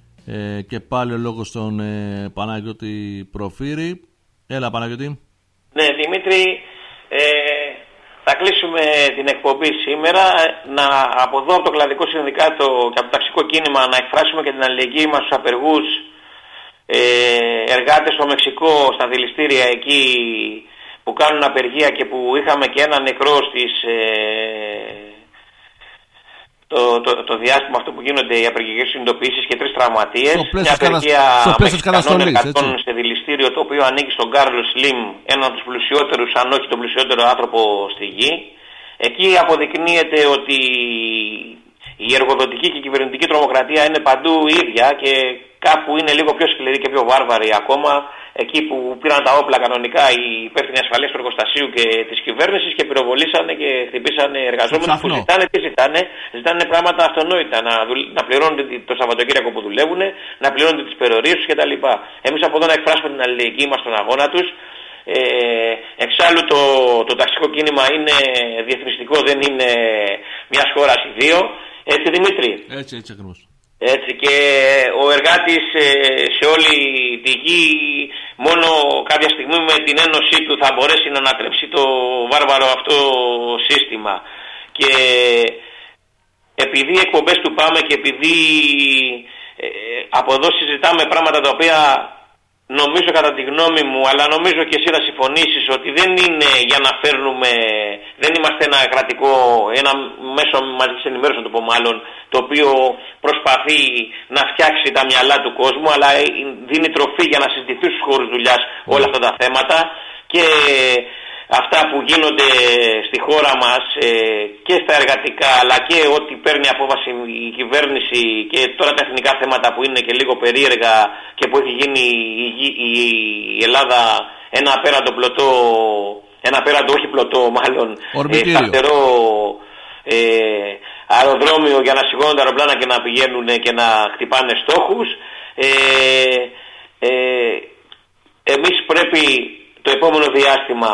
ε, και πάλι ο λόγος στον ε, Παναγιώτη Προφύρη. Έλα Παναγιώτη. Ναι Δημήτρη, ε, θα κλείσουμε την εκπομπή σήμερα. Να, από εδώ από το Κλαδικό Συνδικάτο και από το Ταξικό Κίνημα να εκφράσουμε και την αλληλεγγύη μας στους απεργούς ε, εργάτες στο Μεξικό, στα δηληστήρια εκεί που κάνουν απεργία και που είχαμε και ένα νεκρό στις... Ε, Το, το, το διάστημα αυτό που γίνονται οι απεργικές συνειδητοποιήσεις και τρεις τραυματίες. Μια απεργία μεξικανών εργατών σε δηληστήριο το οποίο ανήκει στον Κάρλο Σλιμ, έναν από τους πλουσιότερους, αν όχι τον πλουσιότερο άνθρωπο στη γη. Εκεί αποδεικνύεται ότι η εργοδοτική και η κυβερνητική τρομοκρατία είναι παντού ίδια και κάπου είναι λίγο πιο σκληροί και πιο βάρβαροι ακόμα. Εκεί που πήραν τα όπλα κανονικά οι υπεύθυνοι ασφαλείας του εργοστασίου και της κυβέρνησης και πυροβολήσανε και χτυπήσανε εργαζόμενους που ζητάνε, τι ζητάνε, ζητάνε πράγματα αυτονόητα. Να, δουλ, να πληρώνονται το Σαββατοκύριακο που δουλεύουν, να πληρώνονται τις περιορίες τους κτλ. Εμείς από εδώ να εκφράσουμε την αλληλεγγύη μας στον αγώνα τους. Ε, εξάλλου το, το ταξικό κίνημα είναι διεθνιστικό, δεν είναι μιας χώρας ή δύο. Έτσι, Δημήτρη. Έτσι, έτσι ακριβώς. Έτσι, και ο εργάτης ε, σε όλη τη γη μόνο κάποια στιγμή με την ένωσή του θα μπορέσει να ανατρέψει το βάρβαρο αυτό σύστημα. Και επειδή οι εκπομπές του πάμε και επειδή ε, από εδώ συζητάμε πράγματα τα οποία νομίζω κατά τη γνώμη μου, αλλά νομίζω και εσύ να συμφωνήσεις ότι δεν είναι για να φέρνουμε, δεν είμαστε ένα κρατικό, ένα μέσο μαζικής ενημέρωσης, να το πω μάλλον, το οποίο προσπαθεί να φτιάξει τα μυαλά του κόσμου, αλλά δίνει τροφή για να συζητηθεί στους χώρους δουλειάς όλα αυτά τα θέματα και αυτά που γίνονται στη χώρα μας ε, και στα εργατικά, αλλά και ό,τι παίρνει απόφαση η κυβέρνηση και τώρα τα εθνικά θέματα που είναι και λίγο περίεργα και που έχει γίνει η, η, η Ελλάδα ένα απέραντο πλωτό, ένα απέραντο όχι πλωτό μάλλον, ε, σταθερό ε, αεροδρόμιο για να σηκώνουν τα αεροπλάνα και να πηγαίνουν και να χτυπάνε στόχους. Ε, ε, εμείς πρέπει το επόμενο διάστημα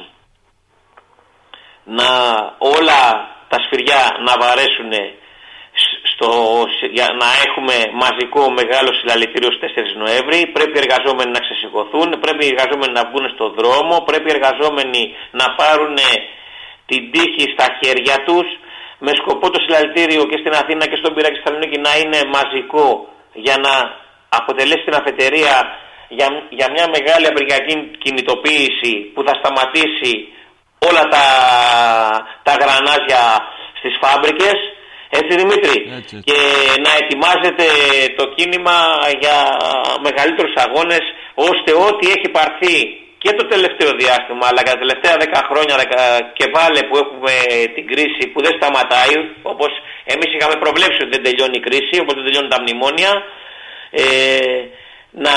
να όλα τα σφυριά να βαρέσουν στο, για να έχουμε μαζικό μεγάλο συλλαλητήριο στις τέσσερις Νοέμβρη. Πρέπει οι εργαζόμενοι να ξεσηκωθούν, πρέπει οι εργαζόμενοι να βγουν στον δρόμο, πρέπει οι εργαζόμενοι να πάρουν την τύχη στα χέρια τους με σκοπό το συλλαλητήριο και στην Αθήνα και στον Πειραιά και στη Θεσσαλονίκη να είναι μαζικό για να αποτελέσει την αφετηρία για, για μια μεγάλη απεργιακή κινητοποίηση που θα σταματήσει όλα τα, τα γρανάζια στις φάμπρικες, έτσι Δημήτρη, έτσι. Και να ετοιμάζεται το κίνημα για μεγαλύτερους αγώνες, ώστε ό,τι έχει πάρθει και το τελευταίο διάστημα, αλλά και τα τελευταία δέκα χρόνια και πάλι που έχουμε την κρίση που δεν σταματάει, όπως εμείς είχαμε προβλέψει ότι δεν τελειώνει η κρίση, όπως δεν τελειώνουν τα μνημόνια, ε, να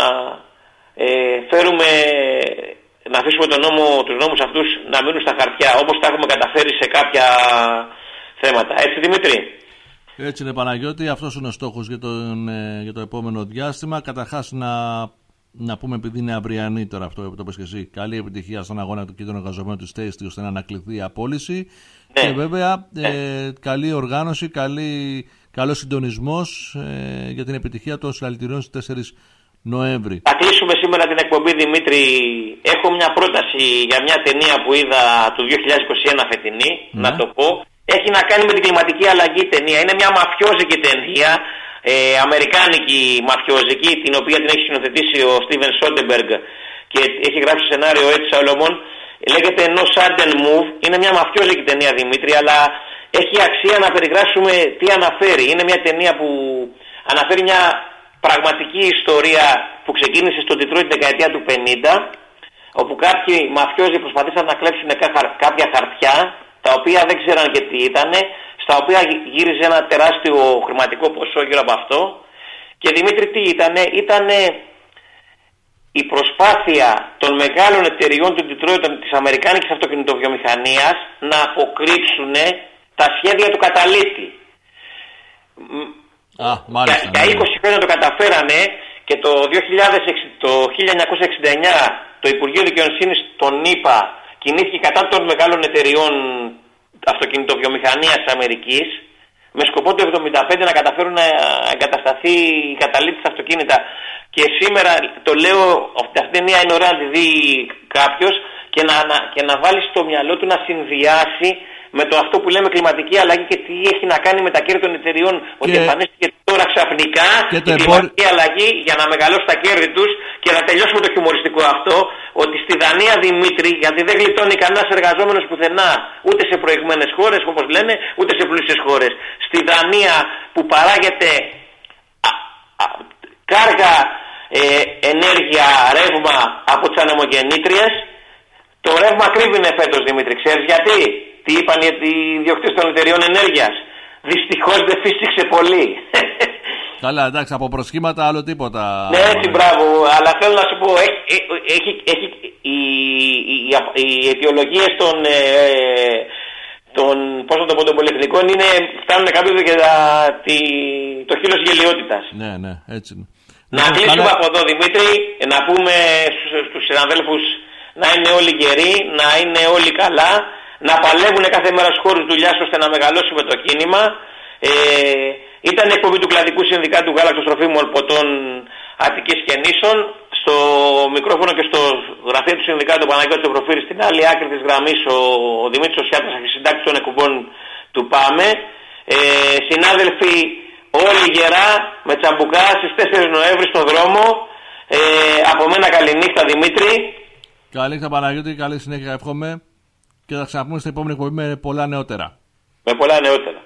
ε, φέρουμε... να αφήσουμε τον νόμο, τους νόμους αυτούς να μείνουν στα χαρτιά, όπως τα έχουμε καταφέρει σε κάποια θέματα. Έτσι Δημήτρη. Έτσι είναι Παναγιώτη, αυτός είναι ο στόχος για, τον, για το επόμενο διάστημα. Καταρχάς να, να πούμε, επειδή είναι αυριανή τώρα αυτό που το είπες και εσύ, καλή επιτυχία στον αγώνα του και των εργαζομένων της ΤΕΣΤΗ ώστε να ανακληθεί η απόλυση. Ναι. Και βέβαια ναι. ε, καλή οργάνωση, καλή, καλός συντονισμός ε, για την επιτυχία των συλλαλητηριών στις τέσσερις Νοέμβρη. Θα κλείσουμε σήμερα την εκπομπή, Δημήτρη. Έχω μια πρόταση για μια ταινία που είδα το δύο χιλιάδες είκοσι ένα φετινή, ναι. να το πω. Έχει να κάνει με την κλιματική αλλαγή ταινία. Είναι μια μαφιόζικη ταινία, ε, αμερικάνικη μαφιόζικη, την οποία την έχει σκηνοθετήσει ο Στίβεν Σόντεμπεργκ και έχει γράψει σενάριο ο Έτσι Σόλομον. Λέγεται No Sudden Move. Είναι μια μαφιόζικη ταινία, Δημήτρη, αλλά έχει αξία να περιγράψουμε τι αναφέρει. Είναι μια ταινία που αναφέρει μια πραγματική ιστορία που ξεκίνησε στο Ντιτρόιτ τη δεκαετία του πενήντα, όπου κάποιοι μαφιόζοι προσπαθήσαν να κλέψουν κάποια χαρτιά, τα οποία δεν ξέραν και τι ήταν, στα οποία γύριζε ένα τεράστιο χρηματικό ποσό γύρω από αυτό. Και Δημήτρη, τι ήτανε? Ήτανε η προσπάθεια των μεγάλων εταιριών του Ντιτρόιτ, της αμερικάνικης αυτοκινητοβιομηχανίας, να αποκρύψουν τα σχέδια του καταλήτη. Α, μάλιστα, για, για είκοσι χρόνια το καταφέρανε και το, δύο χιλιάδες έξι, το χίλια εννιακόσια εξήντα εννιά το Υπουργείο Δικαιοσύνης των ΗΠΑ κινήθηκε κατά των μεγάλων εταιριών αυτοκινητοβιομηχανίας της Αμερικής με σκοπό το εβδομήντα πέντε να καταφέρουν να εγκατασταθεί η καταλήτη στα αυτοκίνητα. Και σήμερα το λέω, αυτή την ταινία είναι ωραία να τη δει κάποιος και να, να, και να βάλει στο μυαλό του να συνδυάσει με το αυτό που λέμε κλιματική αλλαγή και τι έχει να κάνει με τα κέρδη των εταιριών. Και... ότι εμφανίστηκε τώρα ξαφνικά η κλιματική επό... αλλαγή για να μεγαλώσει τα κέρδη τους. Και να τελειώσουμε το χιουμοριστικό αυτό, ότι στη Δανία, Δημήτρη, γιατί δεν γλιτώνει κανένας εργαζόμενος πουθενά, ούτε σε προηγμένες χώρες όπως λένε, ούτε σε πλούσιες χώρες. Στη Δανία που παράγεται α, α, κάργα ε, ενέργεια, ρεύμα από τις ανεμογεννήτριες, το ρεύμα κρύβινε φέτος, Δημήτρη. Ξέρεις γιατί? Τι είπαν οι ιδιοκτήτες των εταιριών ενέργειας? Δυστυχώς δεν φύστηξε πολύ. Καλά, εντάξει, από προσχήματα άλλο τίποτα. Ναι, έτσι, μπράβο. Αλλά θέλω να σου πω, έχει, έχει, έχει, οι, οι, οι αιτιολογίες των, ε, των, πώς να το πω, των πολυεθνικών είναι, φτάνουν κάποιο και τα, τη, το χείλος γελιότητας. Ναι, ναι, έτσι είναι. Να λοιπόν, κλείσουμε καλά... από εδώ, Δημήτρη, να πούμε στους, στους συναδέλφους να είναι όλοι γεροί, να είναι όλοι καλά, να παλεύουν κάθε μέρα στους χώρους δουλειάς ώστε να μεγαλώσουμε το κίνημα. Ε, ήταν η εκπομπή του Κλαδικού Συνδικάτου Γάλακτος Τροφίμων Ποτών Αττικής και Νήσων. Στο μικρόφωνο και στο γραφείο του Συνδικάτου Παναγιώτης Ευρωφύρης, στην άλλη άκρη της γραμμής ο, ο Δημήτρης Οσιάτας, αρχισυντάκτης των εκπομπών του ΠΑΜΕ. Ε, συνάδελφοι, όλοι γερά με τσαμπουκά στις τέσσερις Νοέμβρη στον δρόμο. Ε, από μένα καληνύχτα, Δημήτρη. Καληνύχτα, Παναγιώτη, καλή συνέχεια εύχομαι. Και θα ξαναπούμε στην επόμενη εκπομπή με πολλά νεότερα. Με πολλά νεότερα.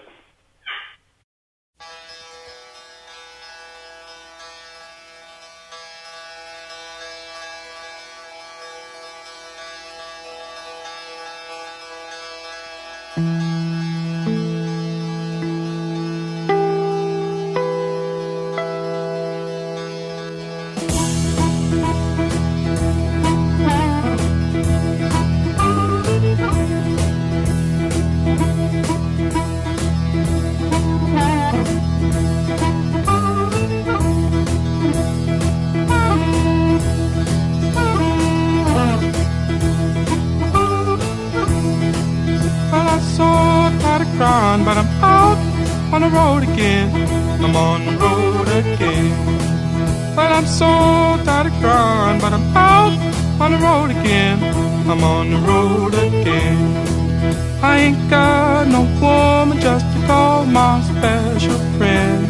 But I'm out on the road again. I'm on the road again. But I'm so tired of crying. But I'm out on the road again. I'm on the road again. I ain't got no woman just to call my special friend.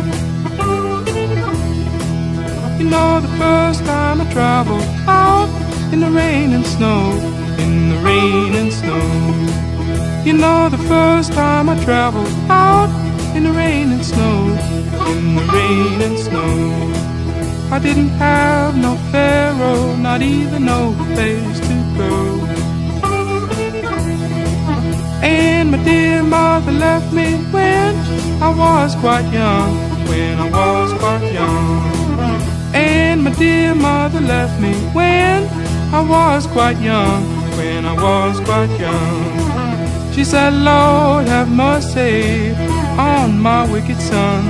You know the first time I traveled out in the rain and snow, in the rain and snow. You know the first time I traveled out in the rain and snow, in the rain and snow. I didn't have no pharaoh, not even no place to go. And my dear mother left me when I was quite young, when I was quite young. And my dear mother left me when I was quite young, when I was quite young. She said, Lord, have mercy on my wicked son.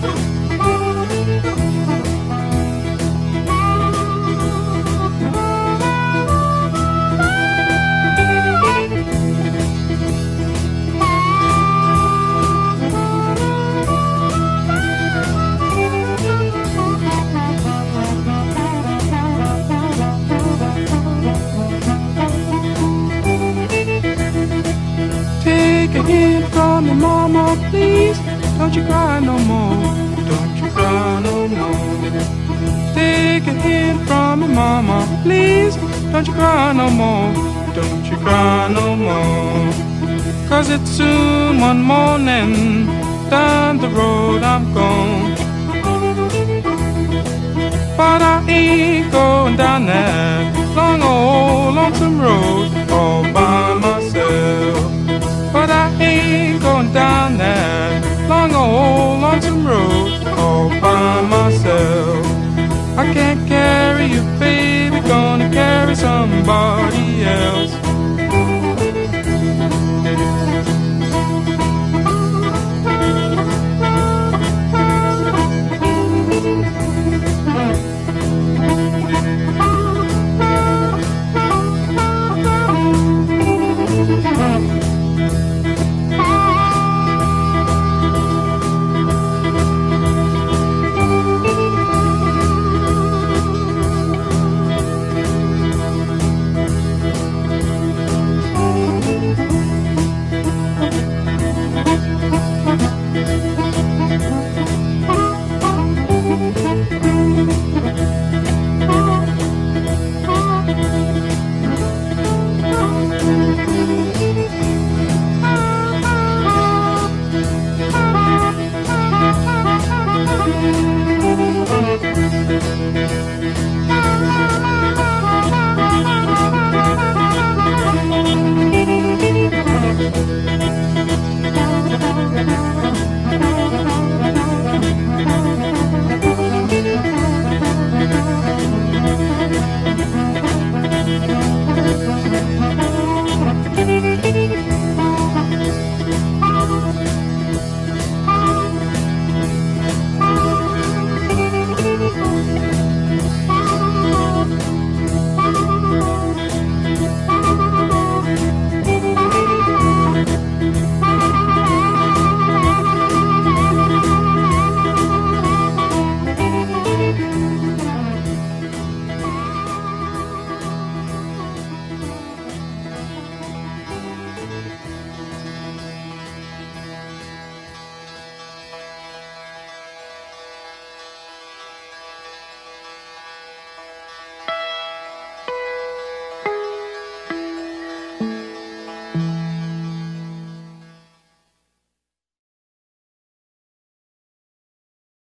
Take a hint from your mama, please. Don't you cry no more. Don't you cry no more. Take a hint from your mama, please. Don't you cry no more. Don't you cry no more. Cause it's soon one morning. Down the road I'm gone. But I ain't going down that long old lonesome road all by myself. But I ain't going down that long old lonesome road all by myself. I can't carry you, baby, gonna carry somebody